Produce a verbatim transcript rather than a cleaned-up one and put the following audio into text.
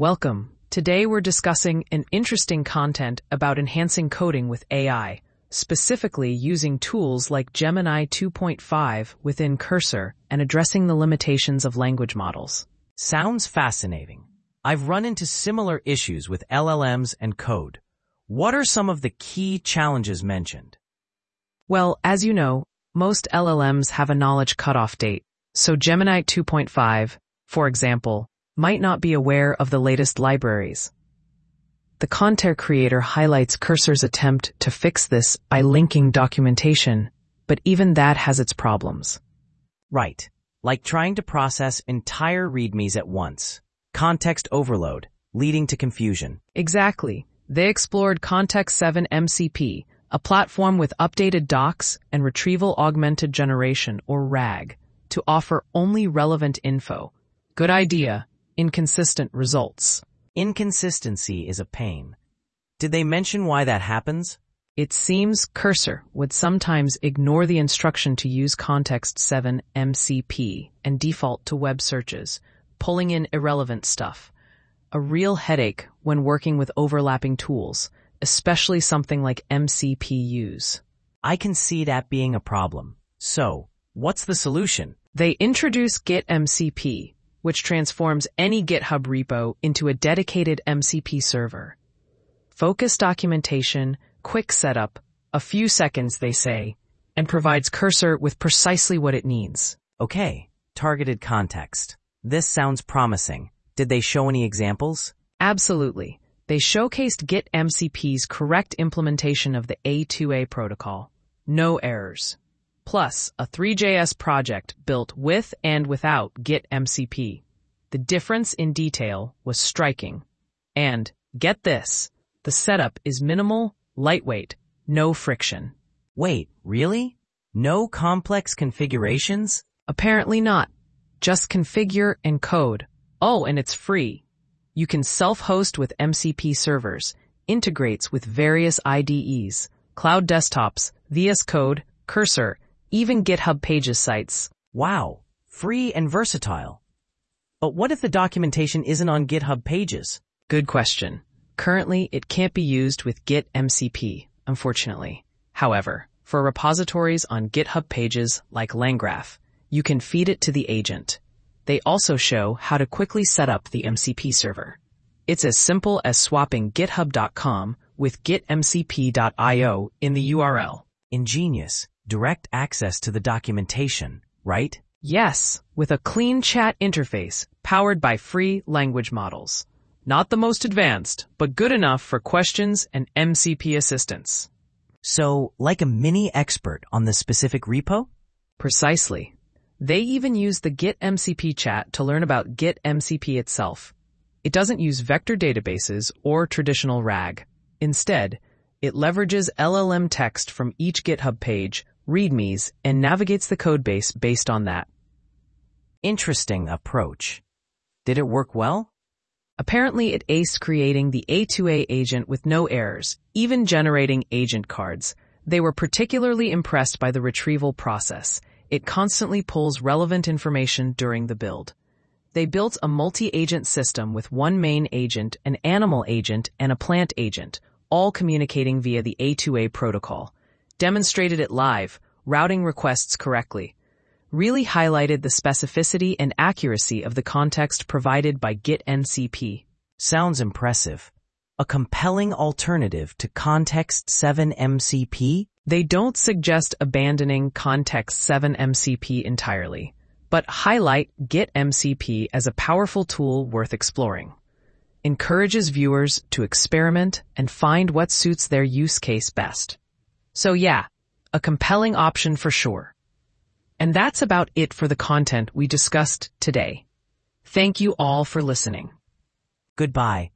Welcome. Today we're discussing an interesting content about enhancing coding with A I, specifically using tools like Gemini two point five within Cursor and addressing the limitations of language models. Sounds fascinating. I've run into similar issues with L L Ms and code. What are some of the key challenges mentioned? Well, as you know, most L L Ms have a knowledge cutoff date, so Gemini two point five, for example, might not be aware of the latest libraries. The content creator highlights Cursor's attempt to fix this by linking documentation, but even that has its problems. Right, like trying to process entire readmes at once. Context overload, leading to confusion. Exactly. They explored Context seven M C P, a platform with updated docs and retrieval augmented generation, or RAG, to offer only relevant info. Good idea. Inconsistent results. Inconsistency is a pain. Did they mention why that happens? It seems Cursor would sometimes ignore the instruction to use Context seven M C P and default to web searches, pulling in irrelevant stuff. A real headache when working with overlapping tools, especially something like M C P Us. I can see that being a problem. So, what's the solution? They introduce Git M C P, which transforms any GitHub repo into a dedicated M C P server. Focused documentation, quick setup, a few seconds, they say, and provides Cursor with precisely what it needs. Okay, targeted context. This sounds promising. Did they show any examples? Absolutely. They showcased Git M C P's correct implementation of the A two A protocol. No errors. Plus, a three J S project built with and without Git M C P. The difference in detail was striking. And, get this, the setup is minimal, lightweight, no friction. Wait, really? No complex configurations? Apparently not. Just configure and code. Oh, and it's free. You can self-host with M C P servers, integrates with various I D Es, cloud desktops, V S Code, Cursor, even GitHub Pages sites. Wow, free and versatile. But what if the documentation isn't on GitHub Pages? Good question. Currently, it can't be used with Git M C P, unfortunately. However, for repositories on GitHub Pages like LangGraph, you can feed it to the agent. They also show how to quickly set up the M C P server. It's as simple as swapping github dot com with git M C P dot I O in the U R L. Ingenious. Direct access to the documentation, right? Yes, with a clean chat interface powered by free language models. Not the most advanced, but good enough for questions and M C P assistance. So, like a mini expert on the specific repo? Precisely. They even use the Git M C P chat to learn about Git M C P itself. It doesn't use vector databases or traditional RAG. Instead, it leverages L L M text from each GitHub page, readmes, and navigates the codebase based on that. Interesting approach. Did it work well? Apparently, it aced creating the A two A agent with no errors, even generating agent cards. They were particularly impressed by the retrieval process. It constantly pulls relevant information during the build. They built a multi-agent system with one main agent, an animal agent, and a plant agent, all communicating via the A two A protocol. Demonstrated it live, routing requests correctly. Really highlighted the specificity and accuracy of the context provided by Git M C P. Sounds impressive. A compelling alternative to Context seven M C P? They don't suggest abandoning Context seven M C P entirely, but highlight Git M C P as a powerful tool worth exploring. Encourages viewers to experiment and find what suits their use case best. So yeah, a compelling option for sure. And that's about it for the content we discussed today. Thank you all for listening. Goodbye.